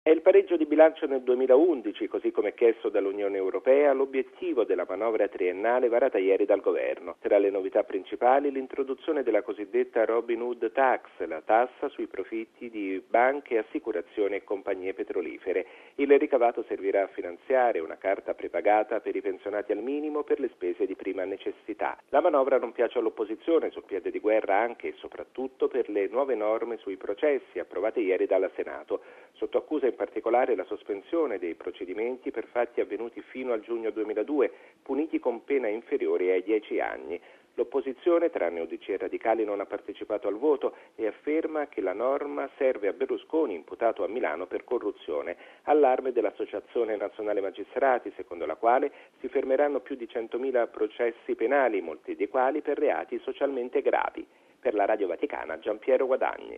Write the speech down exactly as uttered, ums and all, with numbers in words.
È il pareggio di bilancio nel duemilaundici, così come chiesto dall'Unione Europea, l'obiettivo della manovra triennale varata ieri dal governo. Tra le novità principali l'introduzione della cosiddetta Robin Hood Tax, la tassa sui profitti di banche, assicurazioni e compagnie petrolifere. Il ricavato servirà a finanziare una carta prepagata per i pensionati al minimo per le spese di prima necessità. La manovra non piace all'opposizione, sul piede di guerra anche e soprattutto per le nuove norme sui processi approvate ieri dal Senato. Sotto accusa in particolare la sospensione dei procedimenti per fatti avvenuti fino al giugno duemiladue, puniti con pena inferiore ai dieci anni. L'opposizione, tranne U D C e Radicali, non ha partecipato al voto e afferma che la norma serve a Berlusconi, imputato a Milano per corruzione. Allarme dell'Associazione Nazionale Magistrati, secondo la quale si fermeranno più di centomila processi penali, molti dei quali per reati socialmente gravi. Per la Radio Vaticana, Giampiero Guadagni.